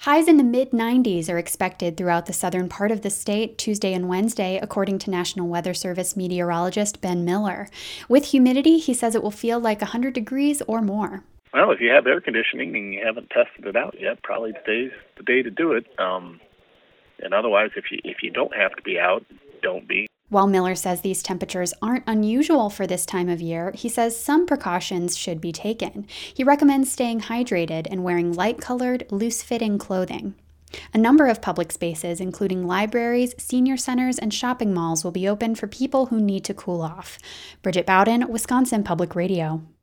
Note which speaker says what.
Speaker 1: Highs in the mid-90s are expected throughout the southern part of the state Tuesday and Wednesday, according to National Weather Service meteorologist Ben Miller. With humidity, he says it will feel like 100 degrees or more.
Speaker 2: Well, if you have air conditioning and you haven't tested it out yet, probably today's the day to do it. And otherwise, if you don't have to be out, don't be.
Speaker 1: While Miller says these temperatures aren't unusual for this time of year, he says some precautions should be taken. He recommends staying hydrated and wearing light-colored, loose-fitting clothing. A number of public spaces, including libraries, senior centers, and shopping malls, will be open for people who need to cool off. Bridget Bowden, Wisconsin Public Radio.